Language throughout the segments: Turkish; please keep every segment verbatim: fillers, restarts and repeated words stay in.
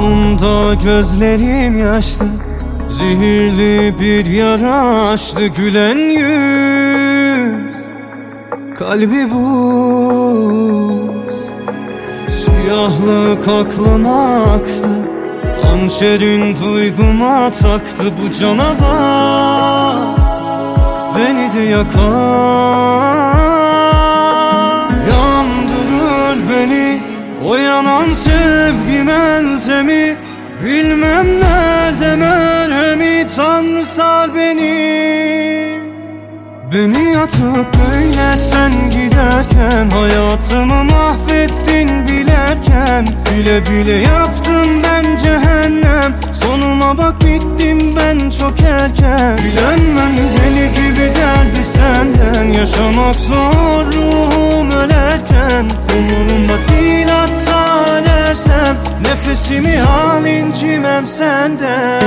Sonunda gözlerim yaşlı, zehirli bir yara açtı. Gülen yüz, kalbi buz. Siyahlık aklıma aktı, hançerin duyguma taktı. Bu canavar beni de yakar, yandırır beni o yanan sevgi meltemi. Bilmem nerede merhemi, Tanrı sar beni. Beni yatıp böyle sen giderken, hayatımı mahvettin bilerken. Bile bile yaptım ben cehennem, sonuma bak bittim ben çok erken. Bilenmem deli gibi derdi senden, yaşamak zor ruhum ölerken. Umurumda değil hatta ölersem, nefesimi al incimem senden.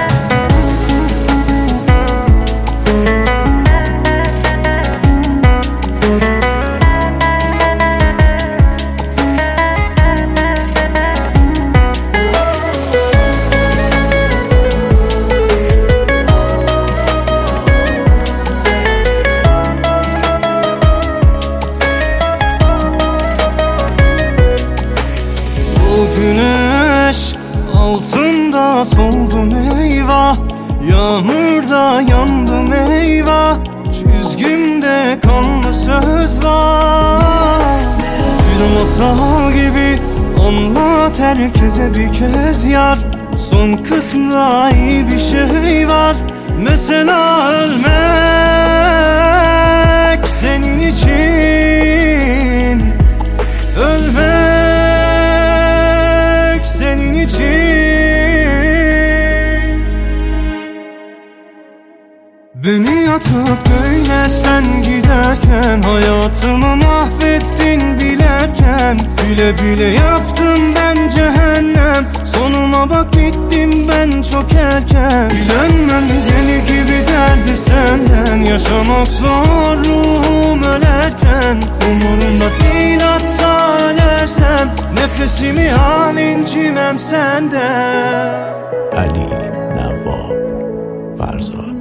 Güneş altında soldum eyvah, yağmurda yandım eyvah. Çizgimde kanlı söz var, bir masal gibi anlat herkese bir kez yar. Son kısmında iyi bir şey var, mesela ölmek senin için. Ölmek senin için. Beni yatıp böyle sen giderken, hayatımı mahvettin bilerken. Bile bile yaptım ben cehennem, sonuma bak bittim ben çok erken. Bilenmem deli gibi derdi senden, yaşamak zor ruhum ölerken. Umurumda değil hatta ölersem, nefesimi al incimem senden. Ali Navab Farzoy.